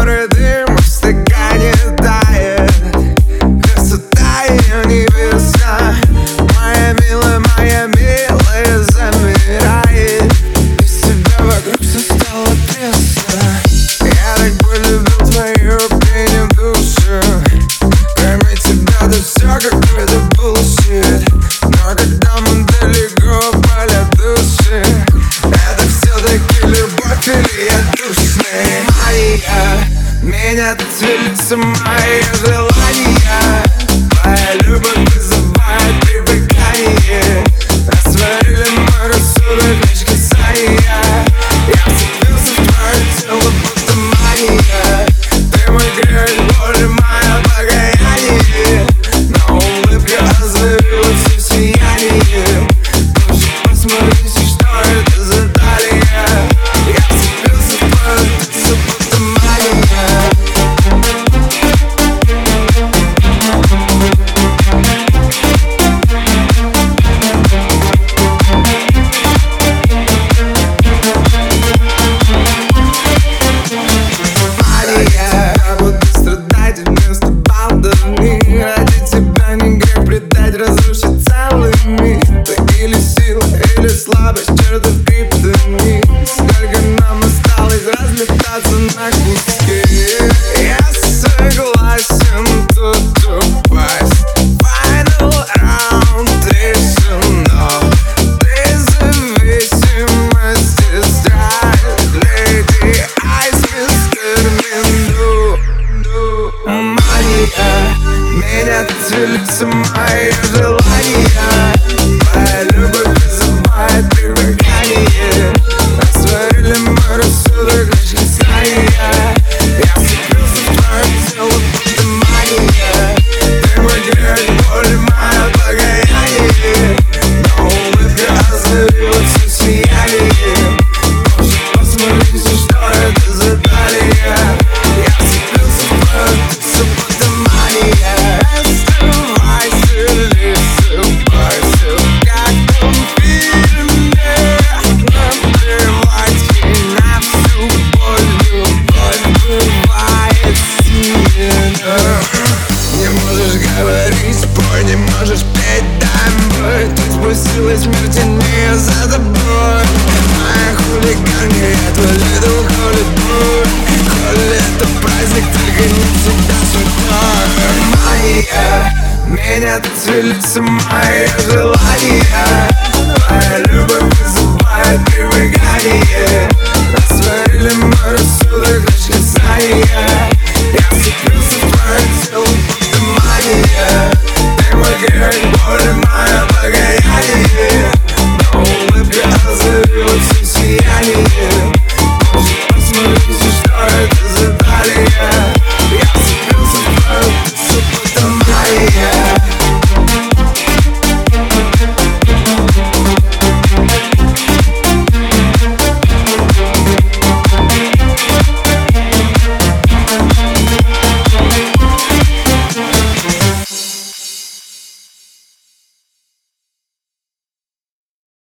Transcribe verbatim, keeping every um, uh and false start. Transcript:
Серый дым в стакане тает, красота ее небеса. Моя милая, моя милая замирает, без тебя вокруг все стало пресно. Я так полюбил твою пение души, кроме тебя да все какой-то bullshit. Но когда мы далеко болят души, это все-таки любовь или я душный? Моя, меня ты цвелится мои желания. Твоя любовь вызывает привыкание. Растворили мой рассудок лишь касания. Я вцепился в твое тело, будто мания. Ты мой грех, боль, мое покаяние. Но улыбка озарила все сияние. Лучше посмотрите, что это за далее. Я вцепился в твое лицо, будто мания. Разрушить целый мир. Ты или сила, или слабость, чертов криптонит. Сколько нам осталось разлетаться на куски. Я согласен тут упасть. Final round решено. Ты зависимости страсть. Леди Айс, мистер Минду. Мания, меня ты цвелится мои желания. Твоя любовь вызывает привыкание. Растворили мой рассудок лишь касания. Я вцепился в твое тело, будто мания. Ты мой грех, боль, мое покаяние. Но улыбка озарила все сияние. Лучше посмотрите, что это за далее. Я вцепился в твое лицо, будто мания. Не можешь говорить, спой, не можешь петь, дай бой. Ты спустилась в мир теней за тобой. Моя хулиганка, я твой little holy boy. Холли, это праздник, только не всегда святой. Моя, меня ты цвелится мои желания. Твоя любовь вызывает